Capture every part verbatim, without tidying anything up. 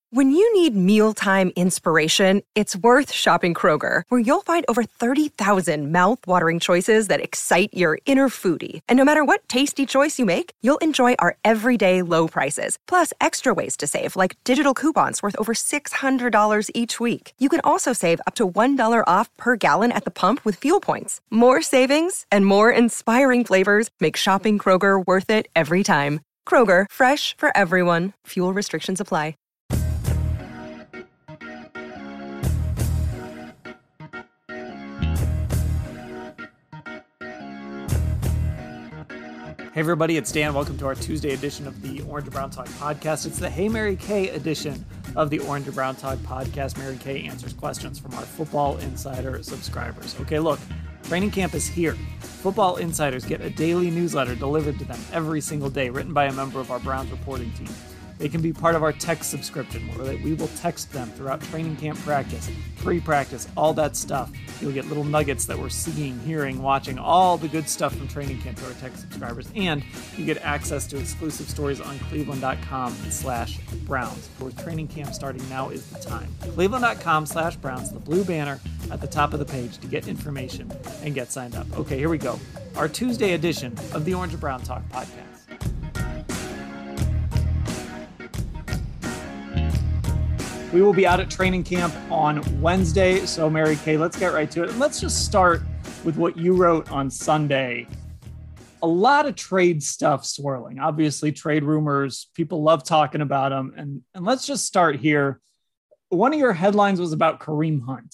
When you need mealtime inspiration, it's worth shopping Kroger, where you'll find over thirty thousand mouth-watering choices that excite your inner foodie. And no matter what tasty choice you make, you'll enjoy our everyday low prices, plus extra ways to save, like digital coupons worth over six hundred dollars each week. You can also save up to one dollar off per gallon at the pump with fuel points. More savings and more inspiring flavors make shopping Kroger worth it every time. Kroger, fresh for everyone. Fuel restrictions apply. Hey everybody, it's Dan. Welcome to our Tuesday edition of the Orange and Brown Talk podcast. It's the Hey Mary Kay edition of the Orange and Brown Talk podcast. Mary Kay answers questions from our Football Insider subscribers. Okay, look, training camp is here. Football Insiders get a daily newsletter delivered to them every single day, written by a member of our Browns reporting team. They can be part of our text subscription, where we will text them throughout training camp practice, pre-practice, all that stuff. You'll get little nuggets that we're seeing, hearing, watching, all the good stuff from training camp to our text subscribers. And you get access to exclusive stories on cleveland.com slash Browns. With training camp starting, now is the time. Cleveland.com slash Browns, the blue banner at the top of the page to get information and get signed up. Okay, here we go. Our Tuesday edition of the Orange and Brown Talk podcast. We will be out at training camp on Wednesday. So, Mary Kay, let's get right to it. And let's just start with what you wrote on Sunday. A lot of trade stuff swirling. Obviously, trade rumors. People love talking about them. And, and let's just start here. One of your headlines was about Kareem Hunt.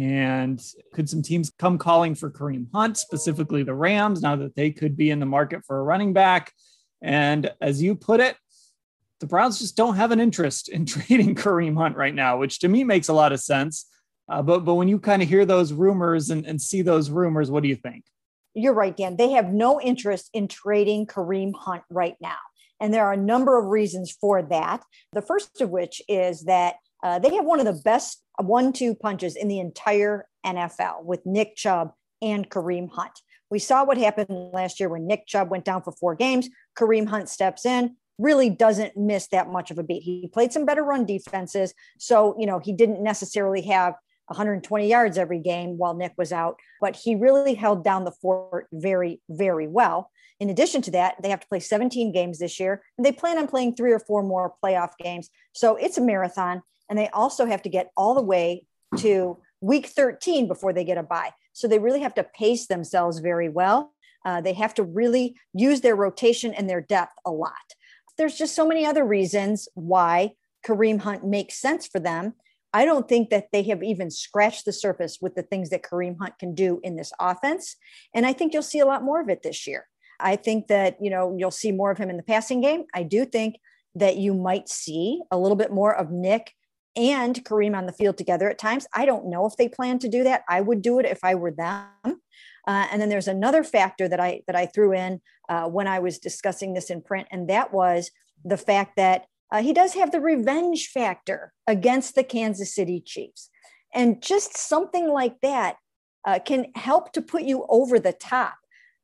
And could some teams come calling for Kareem Hunt, specifically the Rams, now that they could be in the market for a running back? And as you put it, the Browns just don't have an interest in trading Kareem Hunt right now, which to me makes a lot of sense. Uh, but but when you kind of hear those rumors and, and see those rumors, what do you think? You're right, Dan. They have no interest in trading Kareem Hunt right now. And there are a number of reasons for that. The first of which is that uh, they have one of the best one two punches in the entire N F L with Nick Chubb and Kareem Hunt. We saw what happened last year when Nick Chubb went down for four games. Kareem Hunt steps in. Really doesn't miss that much of a beat. He played some better run defenses. So, you know, he didn't necessarily have one hundred twenty yards every game while Nick was out, but he really held down the fort very, very well. In addition to that, they have to play seventeen games this year, and they plan on playing three or four more playoff games. So it's a marathon, and they also have to get all the way to week thirteen before they get a bye. So they really have to pace themselves very well. Uh, they have to really use their rotation and their depth a lot. There's just so many other reasons why Kareem Hunt makes sense for them. I don't think that they have even scratched the surface with the things that Kareem Hunt can do in this offense. And I think you'll see a lot more of it this year. I think that, you know, you'll see more of him in the passing game. I do think that you might see a little bit more of Nick and Kareem on the field together at times. I don't know if they plan to do that. I would do it if I were them. Uh, and then there's another factor that I that I threw in uh, when I was discussing this in print, and that was the fact that uh, he does have the revenge factor against the Kansas City Chiefs. And just something like that uh, can help to put you over the top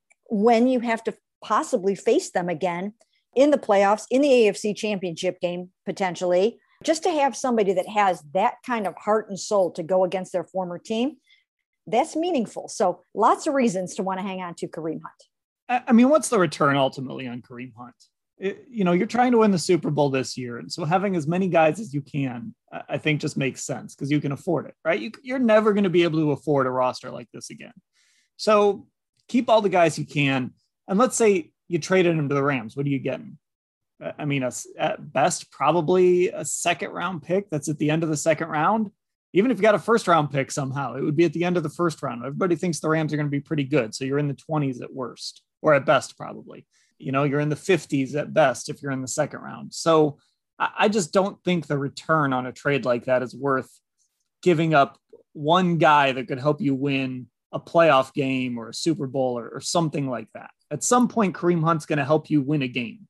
when you have to possibly face them again in the playoffs, in the A F C Championship game, potentially. Just to have somebody that has that kind of heart and soul to go against their former team, that's meaningful. So lots of reasons to want to hang on to Kareem Hunt. I mean, what's the return ultimately on Kareem Hunt? It, you know, you're trying to win the Super Bowl this year. And so having as many guys as you can, I think just makes sense because you can afford it, right? You, you're never going to be able to afford a roster like this again. So keep all the guys you can. And let's say you traded him to the Rams. What are you getting? I mean, a, at best, probably a second round pick that's at the end of the second round. Even if you got a first round pick somehow, it would be at the end of the first round. Everybody thinks the Rams are going to be pretty good. So you're in the twenties at worst, or at best, probably. You know, you're in the fifties at best if you're in the second round. So I just don't think the return on a trade like that is worth giving up one guy that could help you win a playoff game or a Super Bowl or, or something like that. At some point, Kareem Hunt's going to help you win a game.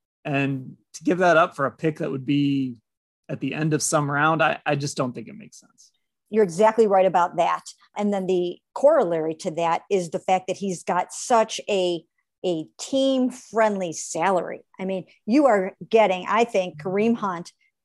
And to give that up for a pick that would be at the end of some round, I, I just don't think it makes sense. You're exactly right about that. And then the corollary to that is the fact that he's got such a, a team-friendly salary. I mean, you are getting, I think, Kareem Hunt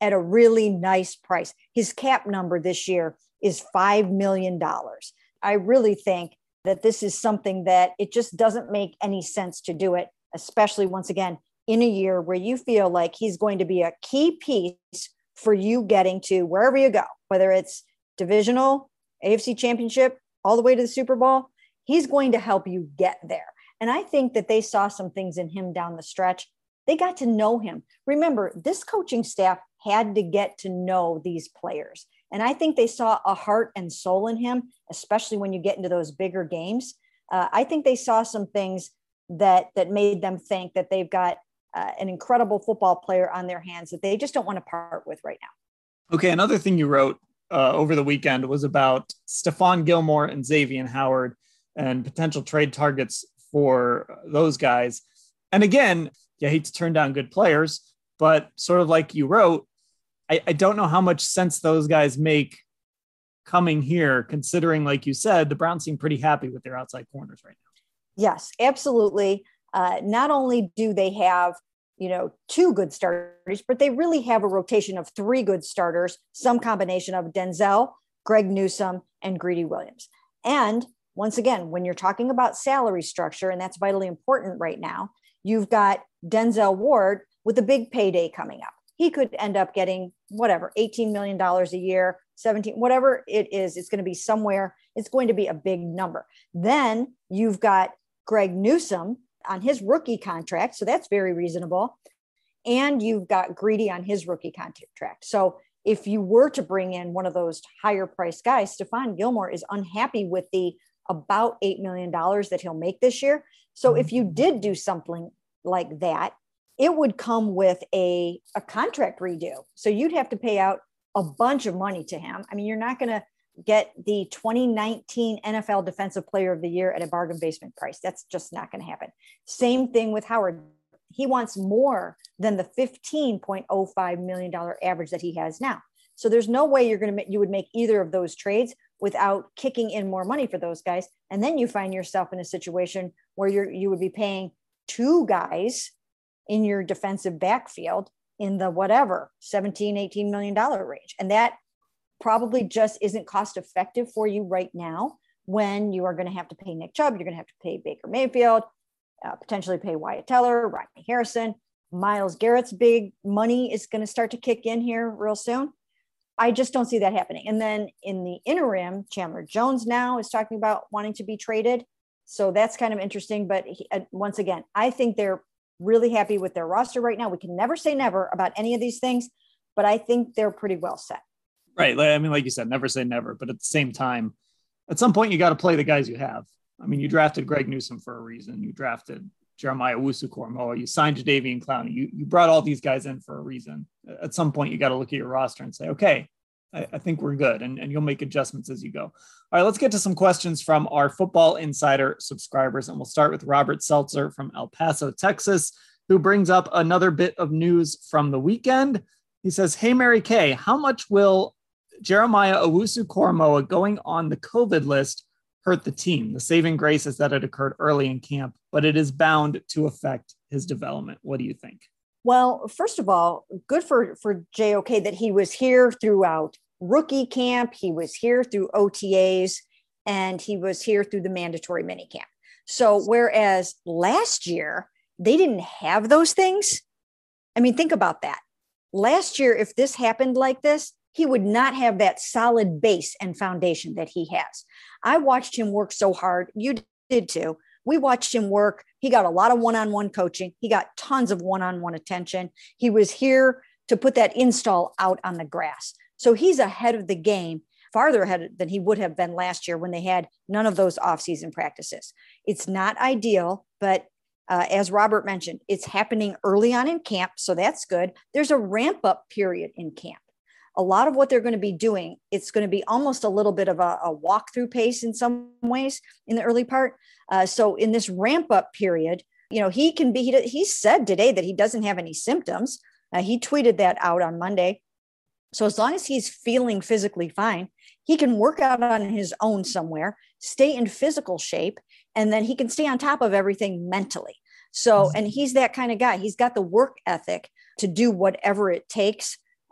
at a really nice price. His cap number this year is five million dollars. I really think that this is something that it just doesn't make any sense to do it, especially once again, in a year where you feel like he's going to be a key piece for you getting to wherever you go, whether it's divisional, A F C championship, all the way to the Super Bowl. He's going to help you get there. And I think that they saw some things in him down the stretch. They got to know him. Remember, this coaching staff had to get to know these players. And I think they saw a heart and soul in him, especially when you get into those bigger games. Uh, I think they saw some things that that made them think that they've got uh, an incredible football player on their hands that they just don't want to part with right now. Okay, another thing you wrote uh, over the weekend was about Stephon Gilmore and Xavier Howard and potential trade targets for those guys. And again, you hate to turn down good players, but sort of like you wrote, I, I don't know how much sense those guys make coming here, considering, like you said, the Browns seem pretty happy with their outside corners right now. Yes, absolutely. Uh, not only do they have, you know, two good starters, but they really have a rotation of three good starters, some combination of Denzel, Greg Newsome, and Greedy Williams. And once again, when you're talking about salary structure, and that's vitally important right now, you've got Denzel Ward with a big payday coming up. He could end up getting whatever, eighteen million dollars a year, seventeen, whatever it is, it's going to be somewhere. It's going to be a big number. Then you've got Greg Newsome on his rookie contract. So that's very reasonable. And you've got Greedy on his rookie contract. So if you were to bring in one of those higher priced guys, Stephon Gilmore is unhappy with the about eight million dollars that he'll make this year. So if you did do something like that, it would come with a, a contract redo. So you'd have to pay out a bunch of money to him. I mean, you're not going to get the twenty nineteen N F L Defensive Player of the Year at a bargain basement price. That's just not going to happen. Same thing with Howard. He wants more than the fifteen point oh five million dollars average that he has now. So there's no way you're going to make, you would make either of those trades without kicking in more money for those guys. And then you find yourself in a situation where you're, you would be paying two guys in your defensive backfield in the whatever, seventeen, eighteen million dollars range. And that probably just isn't cost effective for you right now when you are going to have to pay Nick Chubb, you're going to have to pay Baker Mayfield, uh, potentially pay Wyatt Teller, Rodney Harrison, Myles Garrett's big money is going to start to kick in here real soon. I just don't see that happening. And then in the interim, Chandler Jones now is talking about wanting to be traded. So that's kind of interesting. But he, uh, once again, I think they're really happy with their roster right now. We can never say never about any of these things, but I think they're pretty well set. Right. I mean, like you said, never say never, but at the same time, at some point you got to play the guys you have. I mean, you drafted Greg Newsome for a reason. You drafted Jeremiah Owusu-Koramoah. You signed Jadeveon Clowney. You, you brought all these guys in for a reason. At some point you got to look at your roster and say, okay, I, I think we're good. And, and you'll make adjustments as you go. All right, let's get to some questions from our Football Insider subscribers. And we'll start with Robert Seltzer from El Paso, Texas, who brings up another bit of news from the weekend. He says, hey, Mary Kay, how much will Jeremiah Owusu-Koramoah going on the COVID list hurt the team? The saving grace is that it occurred early in camp, but it is bound to affect his development. What do you think? Well, first of all, good for, for J O K that he was here throughout rookie camp. He was here through O T As and he was here through the mandatory minicamp. So whereas last year they didn't have those things. I mean, think about that. Last year, if this happened like this, he would not have that solid base and foundation that he has. I watched him work so hard. You did too. We watched him work. He got a lot of one-on-one coaching. He got tons of one-on-one attention. He was here to put that install out on the grass. So he's ahead of the game, farther ahead than he would have been last year when they had none of those off-season practices. It's not ideal, but uh, as Robert mentioned, it's happening early on in camp. So that's good. There's a ramp-up period in camp. A lot of what they're going to be doing, it's going to be almost a little bit of a, a walkthrough pace in some ways in the early part. Uh, so in this ramp up period, you know, he can be, he, he said today that he doesn't have any symptoms. Uh, he tweeted that out on Monday. So as long as he's feeling physically fine, he can work out on his own somewhere, stay in physical shape, and then he can stay on top of everything mentally. So, and he's that kind of guy. He's got the work ethic to do whatever it takes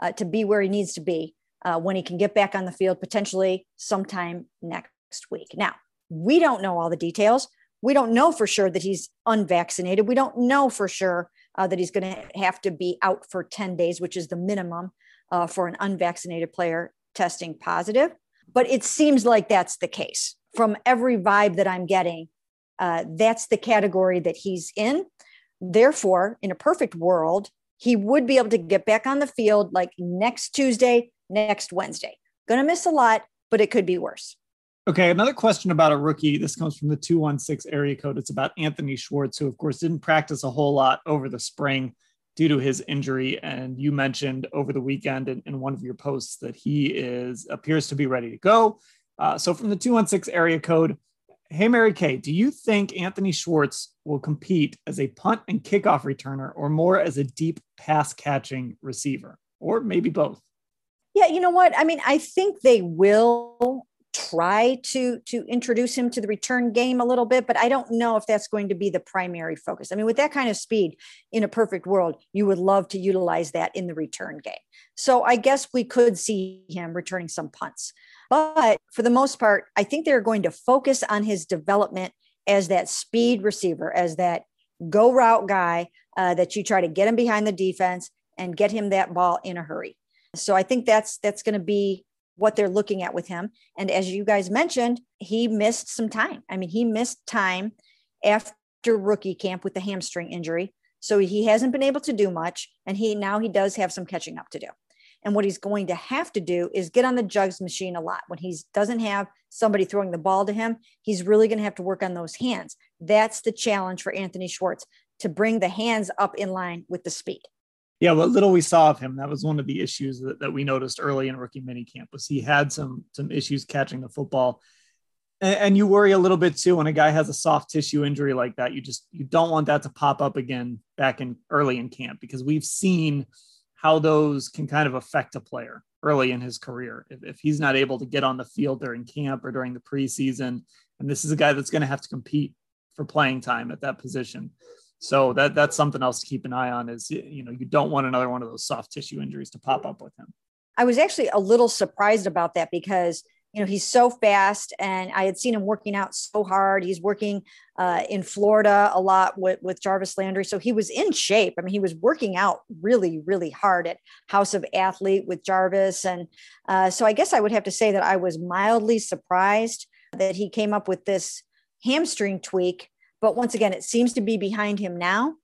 uh, to be where he needs to be uh, when he can get back on the field, potentially sometime next week. Now, we don't know all the details. We don't know for sure that he's unvaccinated. We don't know for sure uh, that he's going to have to be out for ten days, which is the minimum uh, for an unvaccinated player testing positive. But it seems like that's the case. From every vibe that I'm getting, uh, that's the category that he's in. Therefore, in a perfect world, he would be able to get back on the field like next Tuesday, next Wednesday. Going to miss a lot, but it could be worse. Okay, another question about a rookie. This comes from the two one six area code. It's about Anthony Schwartz, who, of course, didn't practice a whole lot over the spring due to his injury. And you mentioned over the weekend in, in one of your posts that he is appears to be ready to go. Uh, so from the two one six area code, hey, Mary Kay, do you think Anthony Schwartz will compete as a punt and kickoff returner or more as a deep pass catching receiver, or maybe both? Yeah, you know what? I mean, I think they will try to to introduce him to the return game a little bit, but I don't know if that's going to be the primary focus. I mean, with that kind of speed in a perfect world, you would love to utilize that in the return game. So I guess we could see him returning some punts. But for the most part, I think they're going to focus on his development as that speed receiver, as that go route guy uh, that you try to get him behind the defense and get him that ball in a hurry. So I think that's that's going to be what they're looking at with him. And as you guys mentioned, he missed some time. I mean, he missed time after rookie camp with the hamstring injury. So he hasn't been able to do much. And he now he does have some catching up to do. And what he's going to have to do is get on the jugs machine a lot. When he doesn't have somebody throwing the ball to him, he's really going to have to work on those hands. That's the challenge for Anthony Schwartz, to bring the hands up in line with the speed. Yeah, what little we saw of him, that was one of the issues that, that we noticed early in rookie minicamp, was he had some some issues catching the football. And, and you worry a little bit too when a guy has a soft tissue injury like that. You just you don't want that to pop up again back in early in camp, because we've seen how those can kind of affect a player early in his career. If, if he's not able to get on the field during camp or during the preseason, and this is a guy that's going to have to compete for playing time at that position. So that that's something else to keep an eye on, is, you know, you don't want another one of those soft tissue injuries to pop up with him. I was actually a little surprised about that because, you know, he's so fast and I had seen him working out so hard. He's working uh, in Florida a lot with, with Jarvis Landry. So he was in shape. I mean, he was working out really, really hard at House of Athlete with Jarvis. And uh, so I guess I would have to say that I was mildly surprised that he came up with this hamstring tweak. But once again, it seems to be behind him now.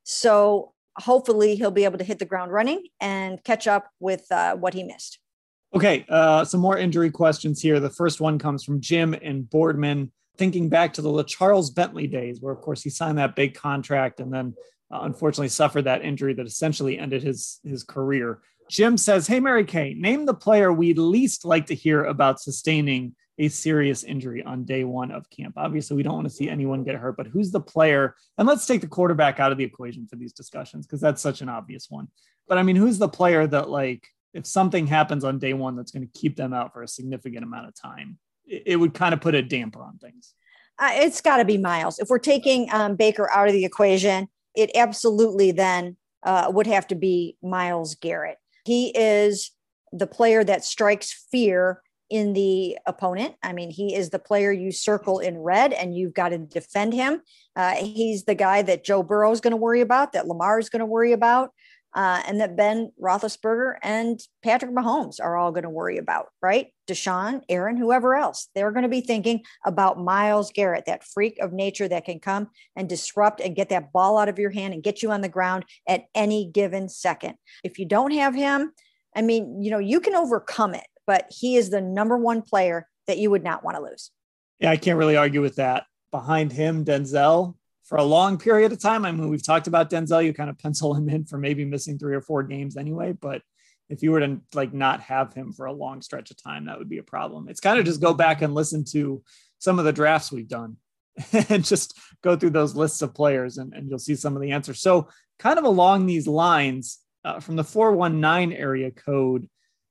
So hopefully he'll be able to hit the ground running and catch up with uh, what he missed. Okay, uh, some more injury questions here. The first one comes from Jim in Boardman, thinking back to the LaCharles Bentley days, where, of course, he signed that big contract and then uh, unfortunately suffered that injury that essentially ended his, his career. Jim says, hey, Mary Kay, name the player we'd least like to hear about sustaining a serious injury on day one of camp. Obviously, we don't want to see anyone get hurt, but who's the player? And let's take the quarterback out of the equation for these discussions, because that's such an obvious one. But I mean, who's the player that, like, if something happens on day one that's going to keep them out for a significant amount of time, it, it would kind of put a damper on things? Uh, it's got to be Miles. If we're taking um, Baker out of the equation, it absolutely then uh, would have to be Myles Garrett. He is the player that strikes fear in the opponent. I mean, he is the player you circle in red and you've got to defend him. Uh, he's the guy that Joe Burrow is going to worry about, that Lamar is going to worry about, uh, and that Ben Roethlisberger and Patrick Mahomes are all going to worry about, right? Deshaun, Aaron, whoever else. They're going to be thinking about Myles Garrett, that freak of nature that can come and disrupt and get that ball out of your hand and get you on the ground at any given second. If you don't have him, I mean, you know, you can overcome it, but he is the number one player that you would not want to lose. Yeah, I can't really argue with that. Behind him, Denzel, for a long period of time. I mean, we've talked about Denzel. You kind of pencil him in for maybe missing three or four games anyway. But if you were to, like, not have him for a long stretch of time, that would be a problem. It's kind of just go back and listen to some of the drafts we've done and just go through those lists of players and, and you'll see some of the answers. So kind of along these lines, uh, from the four one nine area code,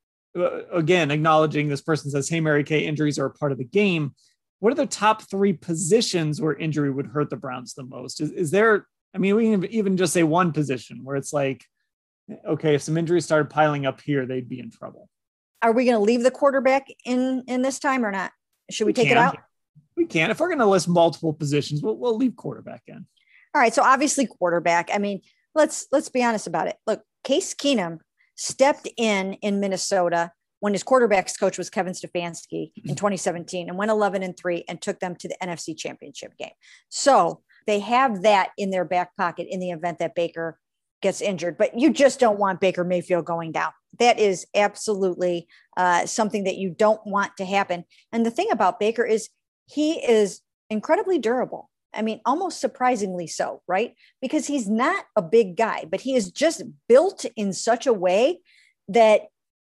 uh, again, acknowledging this person says, hey, Mary Kay, injuries are a part of the game. What are the top three positions where injury would hurt the Browns the most? Is, is there, I mean, we can even just say one position where it's like, Okay, if some injuries started piling up here, they'd be in trouble. Are we going to leave the quarterback in, in this time or not? Should we, we take can. it out? We can. If we're going to list multiple positions, we'll, we'll leave quarterback in. All right. So obviously quarterback. I mean, let's, let's be honest about it. Look, Case Keenum stepped in in Minnesota when his quarterback's coach was Kevin Stefanski in twenty seventeen and went eleven and three and took them to the N F C Championship game. So they have that in their back pocket in the event that Baker gets injured, but you just don't want Baker Mayfield going down. That is absolutely uh, something that you don't want to happen. And the thing about Baker is he is incredibly durable. I mean, almost surprisingly so, right? Because he's not a big guy, but he is just built in such a way that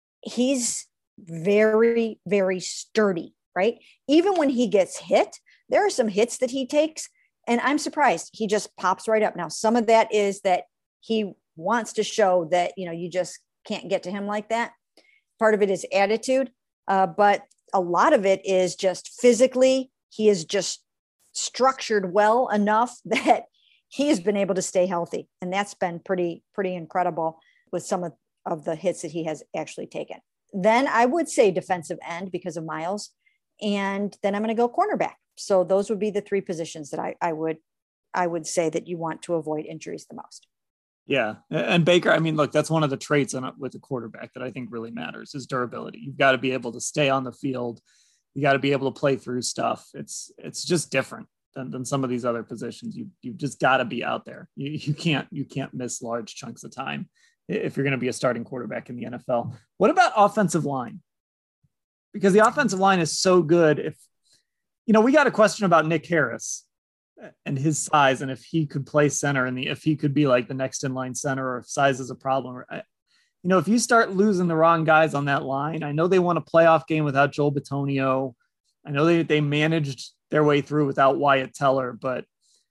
he's very, very sturdy, right? Even when he gets hit, there are some hits that he takes, and I'm surprised he just pops right up. Now, some of that is that he wants to show that, you know, you just can't get to him like that. Part of it is attitude, uh, but a lot of it is just physically, he is just structured well enough that he has been able to stay healthy. And that's been pretty, pretty incredible with some of, of the hits that he has actually taken. Then I would say defensive end because of Miles. And then I'm going to go cornerback. So those would be the three positions that I, I would, I would say that you want to avoid injuries the most. Yeah. And Baker, I mean, look, that's one of the traits on with a quarterback that I think really matters is durability. You've got to be able to stay on the field. You got to be able to play through stuff. It's, it's just different than, than some of these other positions. You, you've just got to be out there. You, you can't, you can't miss large chunks of time if you're going to be a starting quarterback in the N F L. What about offensive line? Because the offensive line is so good. If, you know, we got a question about Nick Harris and his size, and if he could play center and the, if he could be like the next in line center, or if size is a problem, or, you know, if you start losing the wrong guys on that line, I know they won a playoff game without Joel Bitonio. I know they, they managed their way through without Wyatt Teller, but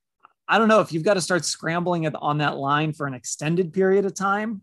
I don't know if you've got to start scrambling it on that line for an extended period of time,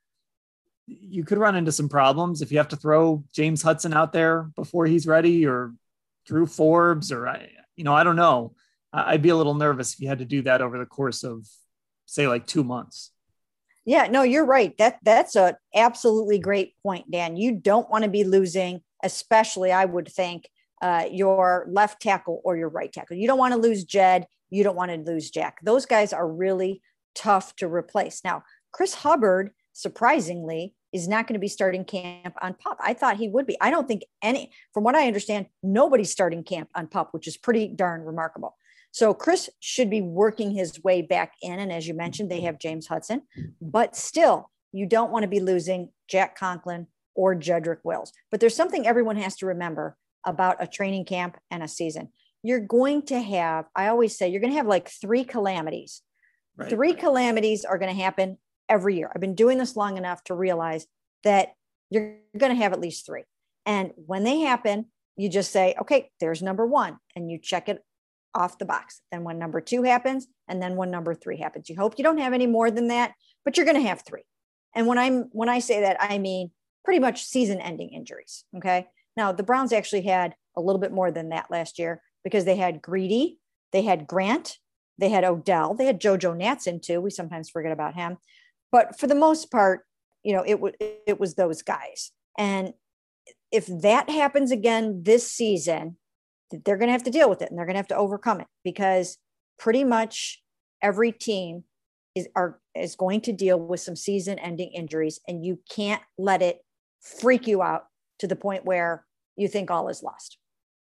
you could run into some problems if you have to throw James Hudson out there before he's ready, or Drew Forbes, or I, you know, I don't know. I'd be a little nervous if you had to do that over the course of, say, like two months. Yeah, no, you're right. That that's a absolutely great point, Dan. You don't want to be losing, especially I would think, uh, your left tackle or your right tackle. You don't want to lose Jed. You don't want to lose Jack. Those guys are really tough to replace. Now, Chris Hubbard, surprisingly, is not going to be starting camp on PUP. I thought he would be. I don't think any, from what I understand, nobody's starting camp on PUP, which is pretty darn remarkable. So Chris should be working his way back in. And as you mentioned, they have James Hudson, but still, you don't want to be losing Jack Conklin or Jedrick Wills. But there's something everyone has to remember about a training camp and a season. You're going to have, I always say, you're going to have like three calamities. Right. Three calamities are going to happen every year. I've been doing this long enough to realize that you're going to have at least three. And when they happen, you just say, okay, there's number one, and you check it off the box. Then when number two happens, and then when number three happens, you hope you don't have any more than that, but you're going to have three. And when I'm, when I say that, I mean pretty much season ending injuries. Okay. Now the Browns actually had a little bit more than that last year because they had Greedy, they had Grant, they had Odell, they had JoJo Natson too. We sometimes forget about him, but for the most part, you know, it was, it was those guys. And if that happens again this season, they're going to have to deal with it, and they're going to have to overcome it, because pretty much every team is are is going to deal with some season ending injuries, and you can't let it freak you out to the point where you think all is lost.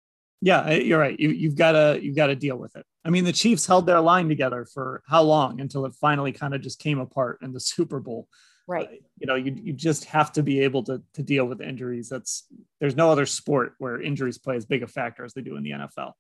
Yeah, you're right. You, you've got to, you've got to deal with it. I mean, the Chiefs held their line together for how long until it finally kind of just came apart in the Super Bowl. Right. Uh, you know, you, you just have to be able to, to deal with injuries. That's, there's no other sport where injuries play as big a factor as they do in the N F L.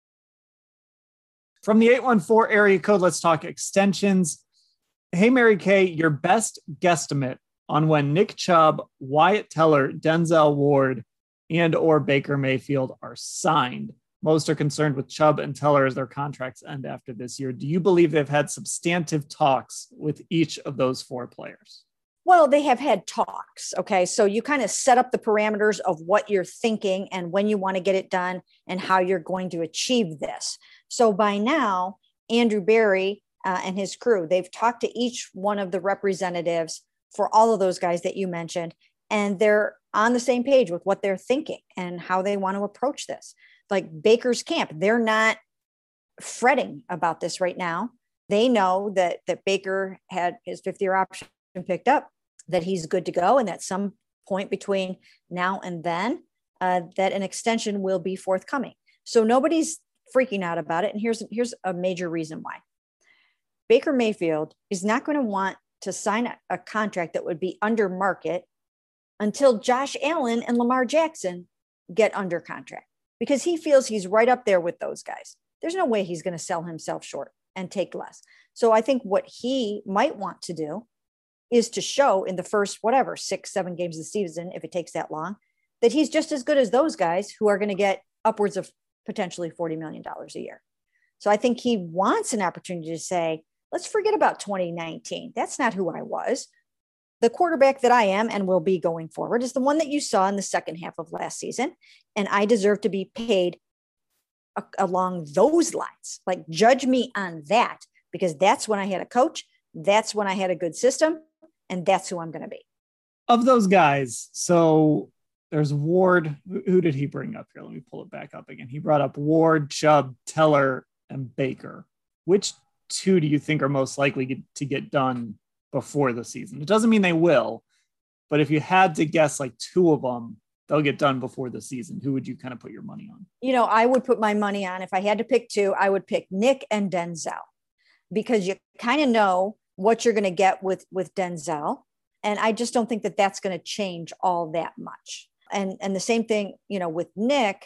From the eight one four area code, let's talk extensions. Hey, Mary Kay, your best guesstimate on when Nick Chubb, Wyatt Teller, Denzel Ward, and or Baker Mayfield are signed. Most are concerned with Chubb and Teller as their contracts end after this year. Do you believe they've had substantive talks with each of those four players? Well, they have had talks. Okay. So you kind of set up the parameters of what you're thinking and when you want to get it done and how you're going to achieve this. So by now, Andrew Berry uh, and his crew, they've talked to each one of the representatives for all of those guys that you mentioned. And they're on the same page with what they're thinking and how they want to approach this. Like Baker's camp, they're not fretting about this right now. They know that that Baker had his fifth year option picked up, that he's good to go. And at some point between now and then, uh, that an extension will be forthcoming. So nobody's freaking out about it. And here's, here's a major reason why. Baker Mayfield is not going to want to sign a, a contract that would be under market until Josh Allen and Lamar Jackson get under contract, because he feels he's right up there with those guys. There's no way he's going to sell himself short and take less. So I think what he might want to do is to show in the first, whatever, six, seven games of the season, if it takes that long, that he's just as good as those guys who are going to get upwards of potentially forty million dollars a year. So I think he wants an opportunity to say, let's forget about twenty nineteen. That's not who I was. The quarterback that I am and will be going forward is the one that you saw in the second half of last season. And I deserve to be paid a- along those lines. Like, judge me on that, because that's when I had a coach. That's when I had a good system. And that's who I'm going to be. Of those guys, so there's Ward. Who did he bring up here? Let me pull it back up again. He brought up Ward, Chubb, Teller, and Baker. Which two do you think are most likely to get done before the season? It doesn't mean they will, but if you had to guess like two of them, they'll get done before the season. Who would you kind of put your money on? You know, I would put my money on, if I had to pick two, I would pick Nick and Denzel, because you kind of know what you're going to get with, with Denzel. And I just don't think that that's going to change all that much. And, and the same thing, you know, with Nick,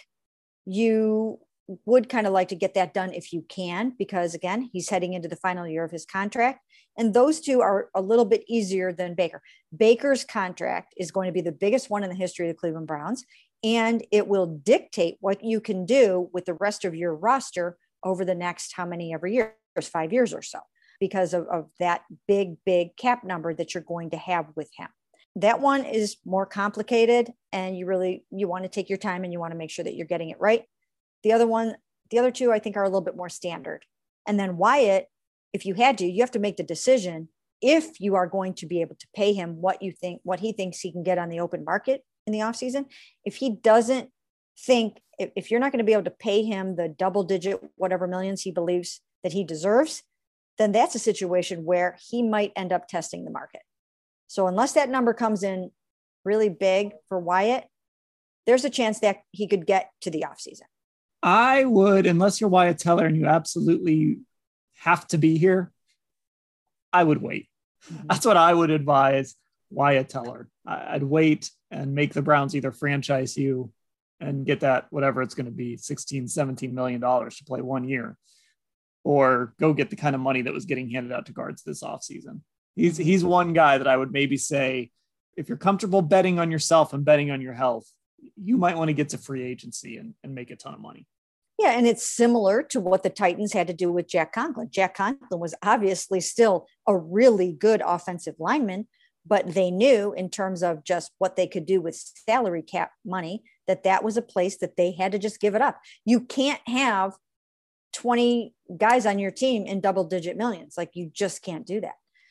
you would kind of like to get that done if you can, because again, he's heading into the final year of his contract. And those two are a little bit easier than Baker. Baker's contract is going to be the biggest one in the history of the Cleveland Browns. And it will dictate what you can do with the rest of your roster over the next, how many every year, five years or so, because of, of that big, big cap number that you're going to have with him. That one is more complicated, and you really, you want to take your time and you want to make sure that you're getting it right. The other one, the other two, I think are a little bit more standard. And then Wyatt, if you had to, you have to make the decision if you are going to be able to pay him what you think, what he thinks he can get on the open market in the offseason. If he doesn't think, if, if you're not going to be able to pay him the double digit, whatever millions he believes that he deserves, then that's a situation where he might end up testing the market. So unless that number comes in really big for Wyatt, there's a chance that he could get to the offseason. I would, unless you're Wyatt Teller and you absolutely have to be here, I would wait. Mm-hmm. That's what I would advise Wyatt Teller. I'd wait and make the Browns either franchise you and get that, whatever it's going to be, sixteen, seventeen million dollars to play one year, or go get the kind of money that was getting handed out to guards this offseason. He's, he's one guy that I would maybe say, if you're comfortable betting on yourself and betting on your health, you might want to get to free agency and, and make a ton of money. Yeah, and it's similar to what the Titans had to do with Jack Conklin. Jack Conklin was obviously still a really good offensive lineman, but they knew in terms of just what they could do with salary cap money, that that was a place that they had to just give it up. You can't have twenty guys on your team in double digit millions. Like, you just can't do that.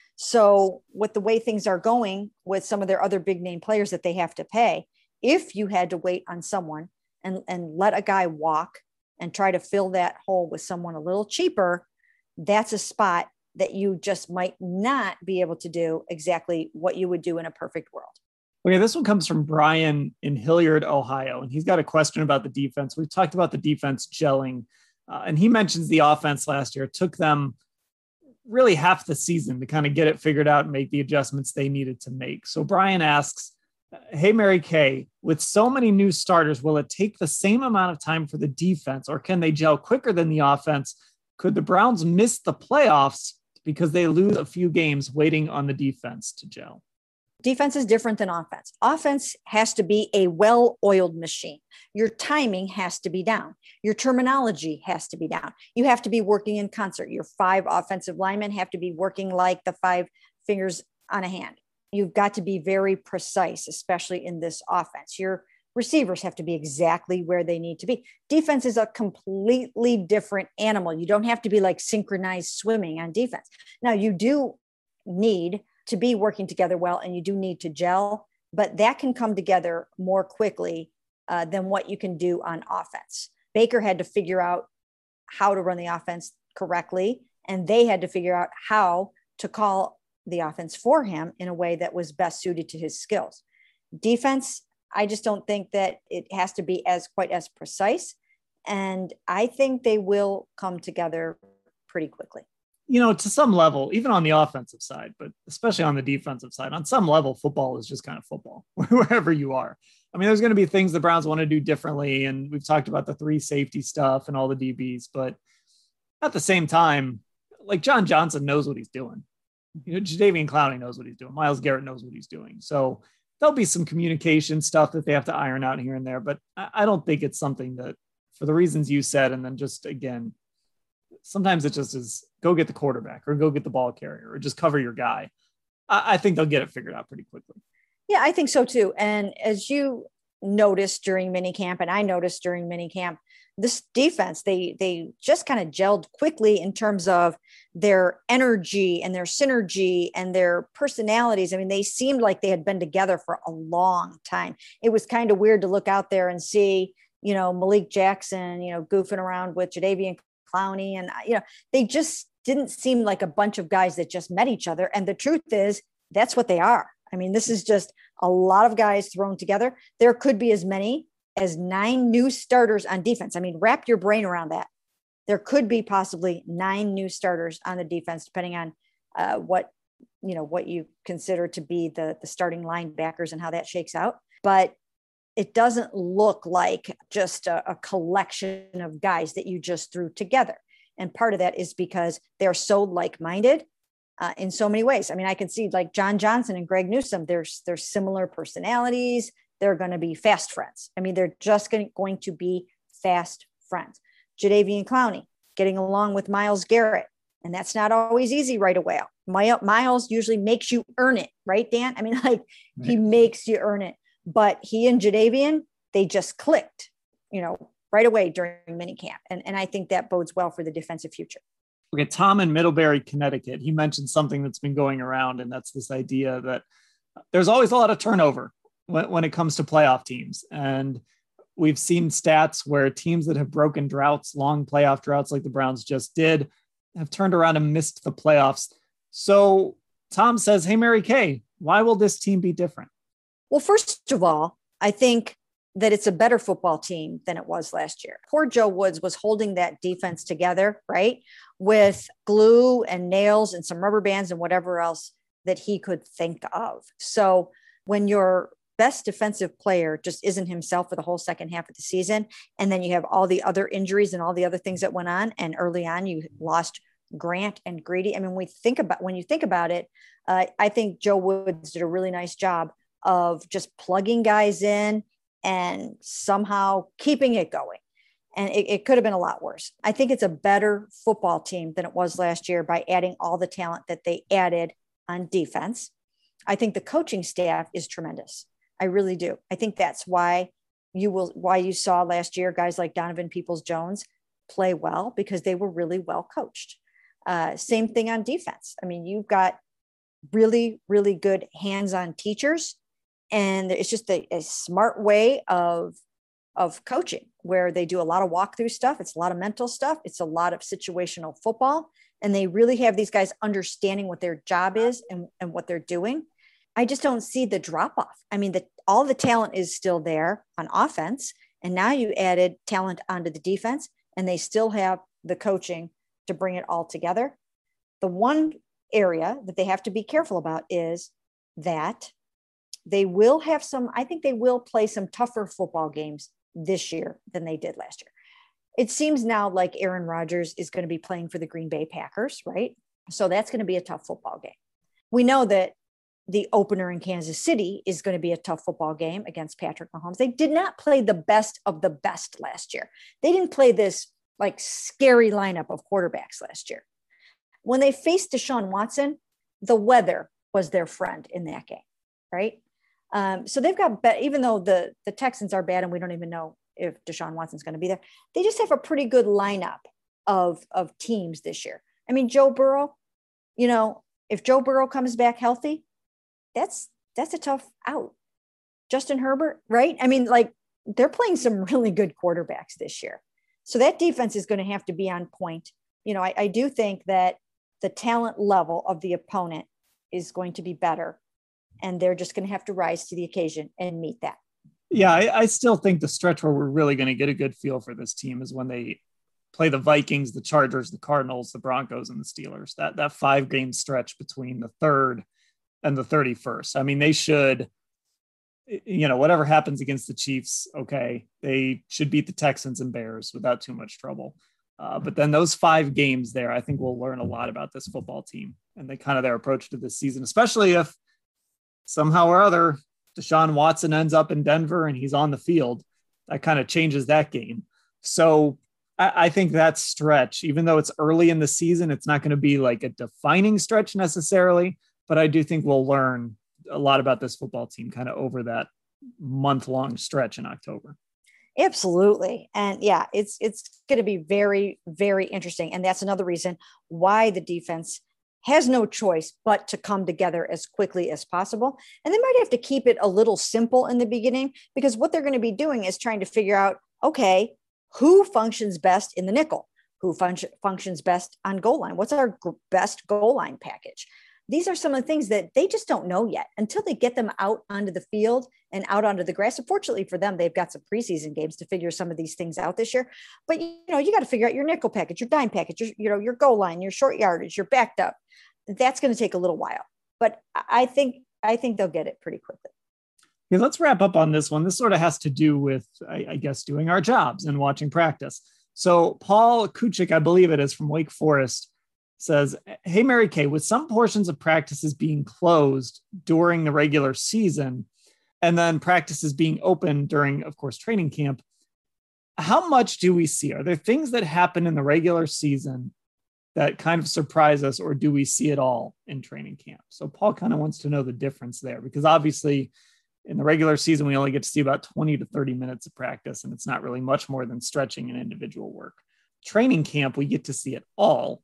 So with the way things are going with some of their other big name players that they have to pay, if you had to wait on someone and, and let a guy walk and try to fill that hole with someone a little cheaper, that's a spot that you just might not be able to do exactly what you would do in a perfect world. Okay, this one comes from Brian in Hilliard, Ohio, and he's got a question about the defense. We've talked about the defense gelling, uh, and he mentions the offense last year. It took them really half the season to kind of get it figured out and make the adjustments they needed to make. So Brian asks, hey, Mary Kay, with so many new starters, will it take the same amount of time for the defense, or can they gel quicker than the offense? Could the Browns miss the playoffs because they lose a few games waiting on the defense to gel? Defense is different than offense. Offense has to be a well-oiled machine. Your timing has to be down. Your terminology has to be down. You have to be working in concert. Your five offensive linemen have to be working like the five fingers on a hand. You've got to be very precise, especially in this offense. Your receivers have to be exactly where they need to be. Defense is a completely different animal. You don't have to be like synchronized swimming on defense. Now, you do need to be working together well, and you do need to gel, but that can come together more quickly uh, than what you can do on offense. Baker had to figure out how to run the offense correctly, and they had to figure out how to call the offense for him in a way that was best suited to his skills. Defense, I just don't think that it has to be as quite as precise. And I think they will come together pretty quickly. You know, to some level, even on the offensive side, but especially on the defensive side, on some level, football is just kind of football wherever you are. I mean, there's going to be things the Browns want to do differently. And we've talked about the three safety stuff and all the D Bs, but at the same time, like John Johnson knows what he's doing. You know, Jadeveon Clowney knows what he's doing. Myles Garrett knows what he's doing. So there'll be some communication stuff that they have to iron out here and there, but I don't think it's something that, for the reasons you said, and then just, again, sometimes it just is go get the quarterback or go get the ball carrier or just cover your guy. I, I think they'll get it figured out pretty quickly. Yeah, I think so too. And as you noticed during minicamp, and I noticed during minicamp, this defense, they they just kind of gelled quickly in terms of their energy and their synergy and their personalities. I mean, they seemed like they had been together for a long time. It was kind of weird to look out there and see, you know, Malik Jackson, you know, goofing around with Jadeveon Clowney. And, you know, they just didn't seem like a bunch of guys that just met each other. And the truth is, that's what they are. I mean, this is just a lot of guys thrown together. There could be as many as nine new starters on defense. I mean, wrap your brain around that. There could be possibly nine new starters on the defense, depending on uh, what, you know, what you consider to be the, the starting linebackers and how that shakes out. But it doesn't look like just a, a collection of guys that you just threw together. And part of that is because they're so like-minded uh, in so many ways. I mean, I can see like John Johnson and Greg Newsome, there's, there's similar personalities. They're going to be fast friends. I mean, they're just going, going to be fast friends. Jadeveon Clowney getting along with Myles Garrett. And that's not always easy right away. Myles usually makes you earn it, right, Dan? I mean, like right. He makes you earn it. But he and Jadeveon, they just clicked, you know, right away during minicamp. And, and I think that bodes well for the defensive future. Okay, Tom in Middlebury, Connecticut, he mentioned something that's been going around, and that's this idea that there's always a lot of turnover when, when it comes to playoff teams. And we've seen stats where teams that have broken droughts, long playoff droughts like the Browns just did, have turned around and missed the playoffs. So Tom says, hey, Mary Kay, why will this team be different? Well, first of all, I think that it's a better football team than it was last year. Poor Joe Woods was holding that defense together, right? With glue and nails and some rubber bands and whatever else that he could think of. So when your best defensive player just isn't himself for the whole second half of the season, and then you have all the other injuries and all the other things that went on, and early on you lost Grant and Greedy. I mean, we think about when you think about it, uh, I think Joe Woods did a really nice job of just plugging guys in and somehow keeping it going. And it, it could have been a lot worse. I think it's a better football team than it was last year by adding all the talent that they added on defense. I think the coaching staff is tremendous. I really do. I think that's why you will, why you saw last year guys like Donovan Peoples-Jones play well, because they were really well coached. Uh, same thing on defense. I mean, you've got really, really good hands-on teachers. And it's just a, a smart way of, of coaching where they do a lot of walkthrough stuff. It's a lot of mental stuff. It's a lot of situational football. And they really have these guys understanding what their job is and, and what they're doing. I just don't see the drop off. I mean, the, all the talent is still there on offense. And now you added talent onto the defense, and they still have the coaching to bring it all together. The one area that they have to be careful about is that they will have some, I think they will play some tougher football games this year than they did last year. It seems now like Aaron Rodgers is going to be playing for the Green Bay Packers, right? So that's going to be a tough football game. We know that the opener in Kansas City is going to be a tough football game against Patrick Mahomes. They did not play the best of the best last year. They didn't play this like scary lineup of quarterbacks last year. When they faced Deshaun Watson, the weather was their friend in that game, right? Um, so they've got, be- even though the, the Texans are bad and we don't even know if Deshaun Watson's going to be there, they just have a pretty good lineup of, of teams this year. I mean, Joe Burrow, you know, if Joe Burrow comes back healthy, that's, that's a tough out. Justin Herbert, right? I mean, like they're playing some really good quarterbacks this year. So that defense is going to have to be on point. You know, I, I do think that the talent level of the opponent is going to be better, and they're just going to have to rise to the occasion and meet that. Yeah, I, I still think the stretch where we're really going to get a good feel for this team is when they play the Vikings, the Chargers, the Cardinals, the Broncos, and the Steelers. That that five game stretch between the third and the thirty-first. I mean, they should, you know, whatever happens against the Chiefs, okay, they should beat the Texans and Bears without too much trouble. Uh, but then those five games there, I think we'll learn a lot about this football team and they kind of their approach to this season, especially if somehow or other Deshaun Watson ends up in Denver and he's on the field. That kind of changes that game. So I, I think that stretch, even though it's early in the season, it's not going to be like a defining stretch necessarily, but I do think we'll learn a lot about this football team kind of over that month long stretch in October. Absolutely. And yeah, it's, it's going to be very, very interesting. And that's another reason why the defense has no choice but to come together as quickly as possible. And they might have to keep it a little simple in the beginning, because what they're going to be doing is trying to figure out, okay, who functions best in the nickel, who fun- functions best on goal line. What's our g- best goal line package? These are some of the things that they just don't know yet until they get them out onto the field and out onto the grass. Unfortunately for them, they've got some preseason games to figure some of these things out this year. But, you know, you got to figure out your nickel package, your dime package, your, you know, your goal line, your short yardage, your backed up. That's going to take a little while. But I think I think they'll get it pretty quickly. Yeah, let's wrap up on this one. This sort of has to do with, I, I guess, doing our jobs and watching practice. So Paul Kuchik, I believe it is, from Wake Forest, says, hey, Mary Kay, with some portions of practices being closed during the regular season and then practices being open during, of course, training camp, how much do we see? Are there things that happen in the regular season that kind of surprise us, or do we see it all in training camp? So Paul kind of wants to know the difference there, because obviously in the regular season, we only get to see about twenty to thirty minutes of practice, and it's not really much more than stretching and individual work. Training camp, we get to see it all.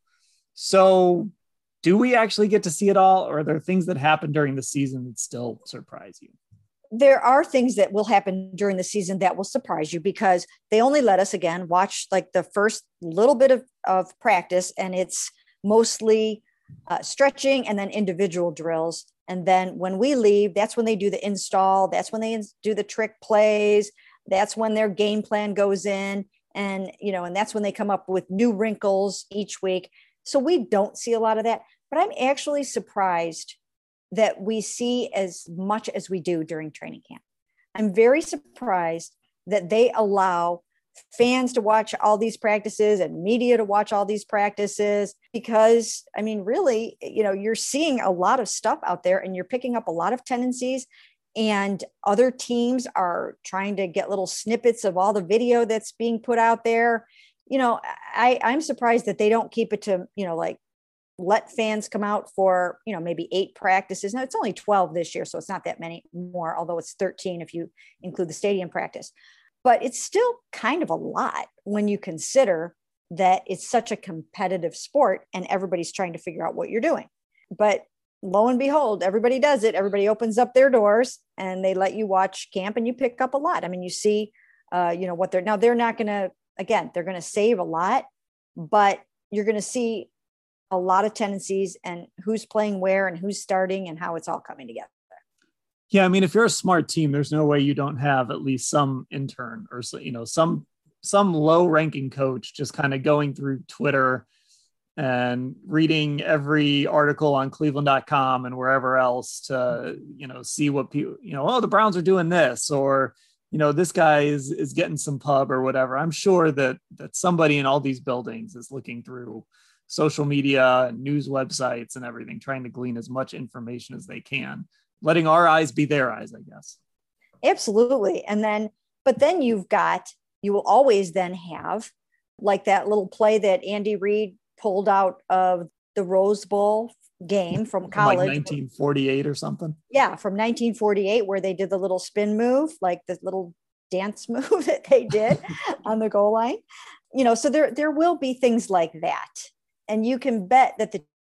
So do we actually get to see it all, or are there things that happen during the season that still surprise you? There are things that will happen during the season that will surprise you, because they only let us, again, watch like the first little bit of, of practice, and it's mostly uh, stretching and then individual drills. And then when we leave, that's when they do the install. That's when they ins- do the trick plays. That's when their game plan goes in. And, you know, and that's when they come up with new wrinkles each week. So we don't see a lot of that, but I'm actually surprised that we see as much as we do during training camp. I'm very surprised that they allow fans to watch all these practices and media to watch all these practices, because, I mean, really, you know, you're seeing a lot of stuff out there and you're picking up a lot of tendencies, and other teams are trying to get little snippets of all the video that's being put out there. You know, I, I'm surprised that they don't keep it to, you know, like let fans come out for, you know, maybe eight practices. Now it's only twelve this year, so it's not that many more, although it's thirteen if you include the stadium practice. But it's still kind of a lot when you consider that it's such a competitive sport and everybody's trying to figure out what you're doing. But lo and behold, everybody does it. Everybody opens up their doors and they let you watch camp, and you pick up a lot. I mean, you see, uh, you know, what they're, now they're not going to, again, they're going to save a lot, but you're going to see a lot of tendencies and who's playing where and who's starting and how it's all coming together. Yeah. I mean, if you're a smart team, there's no way you don't have at least some intern or, you know, some, some low ranking coach just kind of going through Twitter and reading every article on cleveland dot com and wherever else to, you know, see what people, you know, oh, the Browns are doing this, or, you know, this guy is, is getting some pub or whatever. I'm sure that, that somebody in all these buildings is looking through social media and news websites and everything, trying to glean as much information as they can, letting our eyes be their eyes, I guess. Absolutely. And then, but then you've got, you will always then have like that little play that Andy Reid pulled out of the Rose Bowl game from college. Like nineteen forty-eight or something. Yeah. From nineteen forty-eight, where they did the little spin move, like the little dance move that they did on the goal line, you know, so there, there will be things like that. And you can bet that the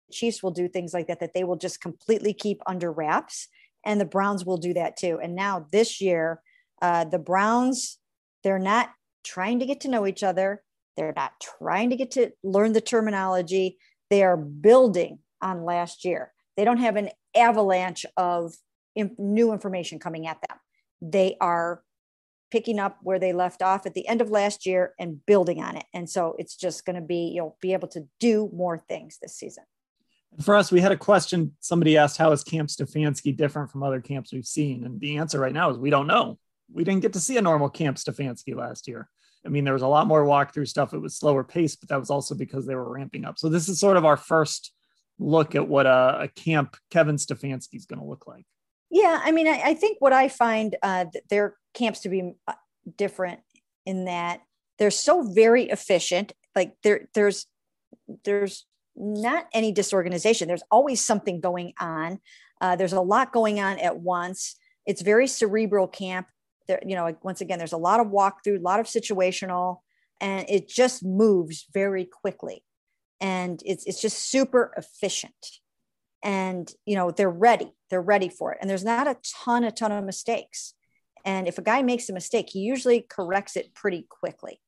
Chiefs will do things like that, that they will just completely keep under wraps. And the Browns will do that too. And now this year, uh, the Browns, they're not trying to get to know each other. They're not trying to get to learn the terminology. They are building on last year. They don't have an avalanche of imp- new information coming at them. They are picking up where they left off at the end of last year and building on it. And so it's just going to be, you'll be able to do more things this season. For us, we had a question. Somebody asked, how is Camp Stefanski different from other camps we've seen? And the answer right now is we don't know. We didn't get to see a normal Camp Stefanski last year. I mean, there was a lot more walkthrough stuff. It was slower pace, but that was also because they were ramping up. So this is sort of our first look at what a, a camp Kevin Stefanski is going to look like. Yeah. I mean, I, I think what I find uh, their camps to be different in that they're so very efficient. Like there, there's, there's not any disorganization. There's always something going on. Uh, there's a lot going on at once. It's very cerebral camp. There, you know, once again, there's a lot of walkthrough, a lot of situational, and it just moves very quickly. And it's it's just super efficient. And, you know, they're ready. They're ready for it. And there's not a ton, a ton of mistakes. And if a guy makes a mistake, he usually corrects it pretty quickly.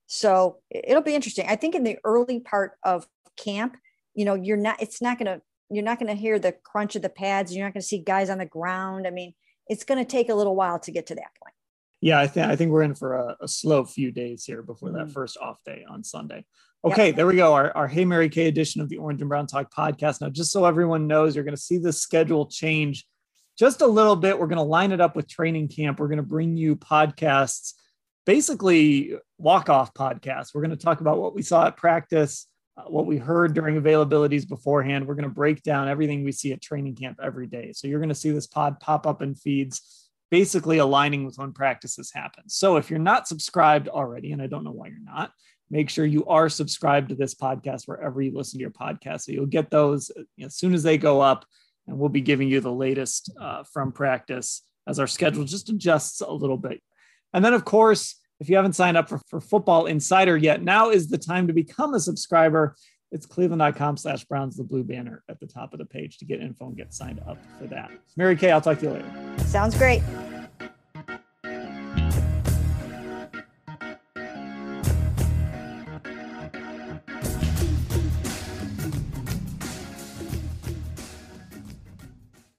So it'll be interesting. I think in the early part of camp, you know, you're not, it's not going to, you're not going to hear the crunch of the pads. You're not going to see guys on the ground. I mean, it's going to take a little while to get to that point. Yeah, I think I think we're in for a, a slow few days here before mm. that first off day on Sunday. Okay, yep. There we go. Our, our Hey Mary Kay edition of the Orange and Brown Talk podcast. Now, just so everyone knows, you're going to see the schedule change just a little bit. We're going to line it up with training camp. We're going to bring you podcasts, basically walk-off podcasts. We're going to talk about what we saw at practice, uh, what we heard during availabilities beforehand. We're going to break down everything we see at training camp every day. So you're going to see this pod pop up in feeds, basically aligning with when practices happen. So if you're not subscribed already, and I don't know why you're not, make sure you are subscribed to this podcast wherever you listen to your podcast. So you'll get those as soon as they go up, and we'll be giving you the latest uh, from practice as our schedule just adjusts a little bit. And then, of course, if you haven't signed up for, for Football Insider yet, now is the time to become a subscriber. It's cleveland.com slash Browns, the blue banner at the top of the page to get info and get signed up for that. Mary Kay, I'll talk to you later. Sounds great.